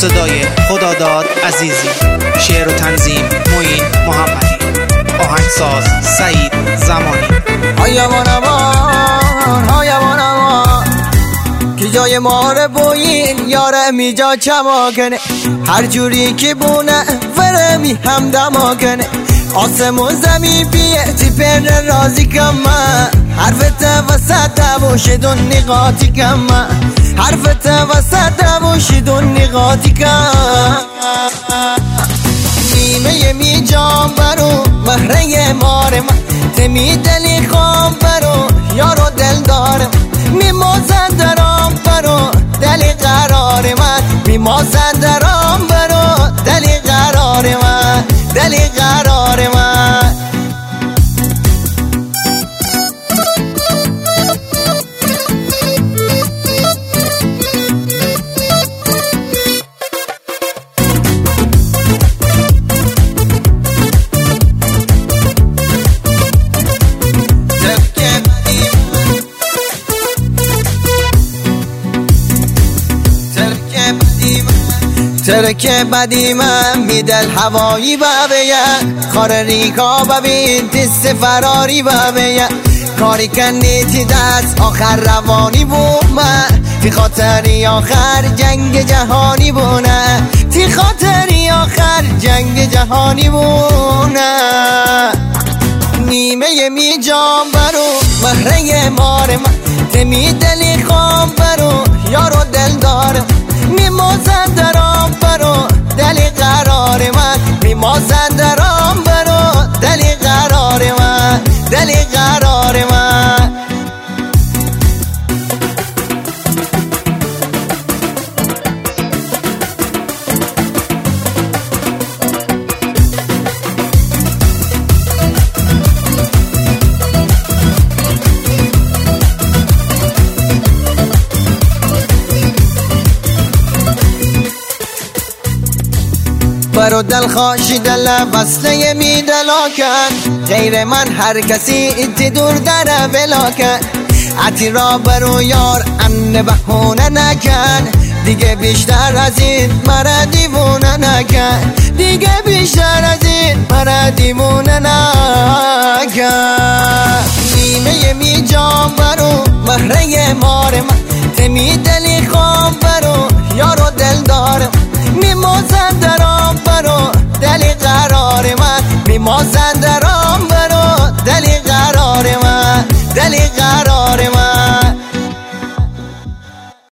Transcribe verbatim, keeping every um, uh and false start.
صدای خداداد عزیزی، شعر و تنظیم معین محمدی، آهنگساز سعید زمانی. آیا بانوان آیا بانوان که جای ماره بوین یاره میجا چما کنه، هر جوری که بونه فرمی هم دما کنه، آسمون زمین بیه تی پر رازی کما، حرفت وسط باشدون نقاطی کما، حرفت وسط باشدون نقاطی کما. نیمه می جام برو مهره مار من، تمی دلی خوام برو یارو دل دارم، می مازن درام برو دلی قرار من، می مازن درام برو دلی قرار من، دلی قرار من. ترک بدی من میدل هوایی بابیه، خار ریکا ببین تست فراری بابیه، کاری کنی تی دست آخر روانی بومه، تی خاطری آخر جنگ جهانی بونه، تی خاطری آخر جنگ جهانی بونه. نیمه می جام برو مهره مار من، تمی دلی خوام برو یارو دل دارم، می مازن درام برو دلی قرار من، می مازن درام برو دلی قرار من، دلی قرار من. برو دل خاشی دل وصله می دلاکن، غیر من هر کسی ایتی دور در بلاکن، عتی را برو یار ان بهونه نکن، دیگه بیشتر از این مرا دیوونه نکن، دیگه بیشتر از این مرا دیوونه نکن. نیمه می جام برو مهره مار من، تمی دلی خوام برو یارو